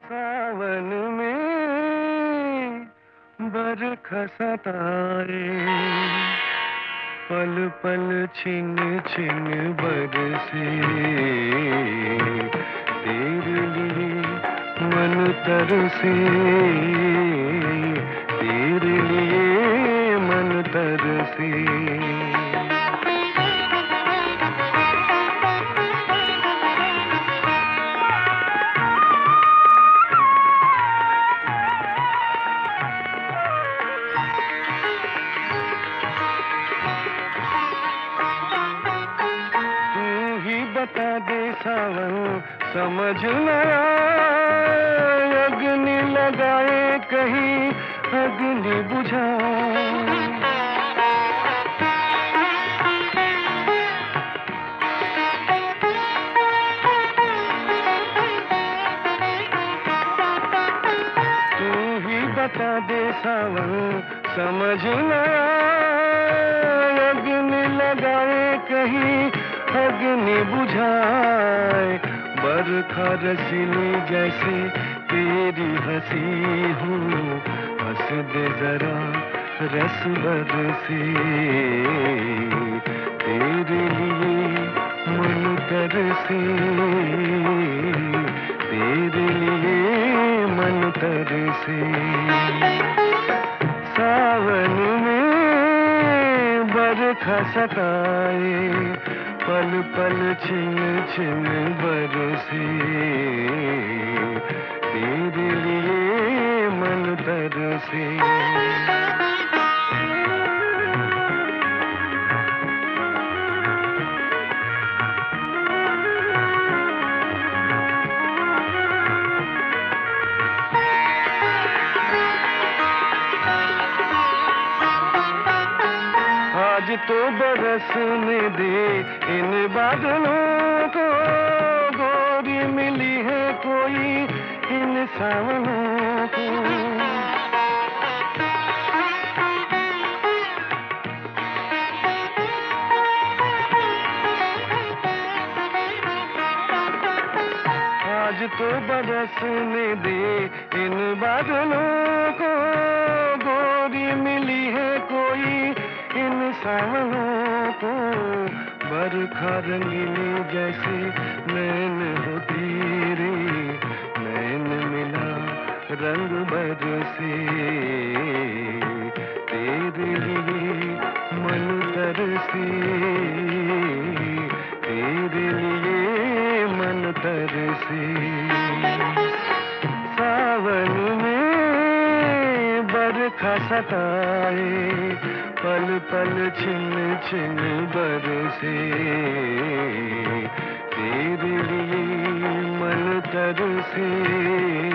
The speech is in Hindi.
सावन में बरखा सताए, पल पल छिन छिन बरसे, तेरे लिए मन तरसे, तेरे लिए मन तरसे। बता दे सावन समझ न आए, अग्नि लगाए कहीं अग्नि बुझाए। तू ही बता दे सावन समझ न आए, अग्नि लगाए कहीं अग्नि बुझाए। बरखा रसीली जैसे तेरी हंसी हो, हंस दे जरा रस बरसे, तेरे लिए मन तरसे, तेरे लिए मन तरसे। सावन में बरखा सताए, पल पल छिन छिन बरसे, तेरे लिए मन तरसे। आज तो बरसने दे इन बादलों को, गोरी मिली है कोई इन सावनों को। आज तो बरसने दे इन बादलों को, गोरी मिली है कोई इन सावनों को। बरखा रंगीनी जैसे नैन हो तेरे, नैन मिला रंग बरसे, तेरे लिए मन तरसे, तेरे लिए मन तरसे। सावन में बरखा सताए, पल पल छिन छिन बरसे, तेरे लिए मन तरसे,